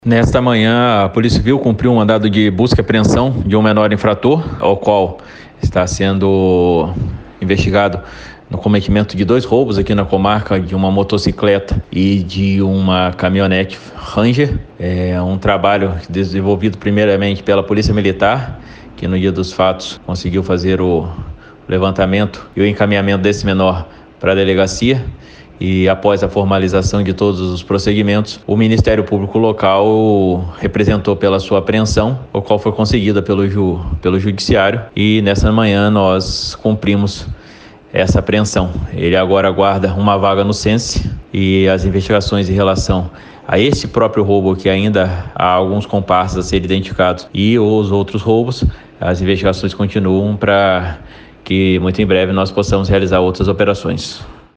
Nesta manhã, a Polícia Civil cumpriu um mandado de busca e apreensão de um menor infrator, ao qual está sendo investigado no cometimento de 2 roubos aqui na comarca, de uma motocicleta e de uma caminhonete Ranger. É um trabalho desenvolvido primeiramente pela Polícia Militar, que no dia dos fatos conseguiu fazer o levantamento e o encaminhamento desse menor para a delegacia. E após a formalização de todos os procedimentos, o Ministério Público local representou pela sua apreensão, o qual foi conseguida pelo Judiciário, e nessa manhã nós cumprimos essa apreensão. Ele agora aguarda uma vaga no SENSE e as investigações em relação a esse próprio roubo, que ainda há alguns comparsas a serem identificados, e os outros roubos, as investigações continuam para que muito em breve nós possamos realizar outras operações.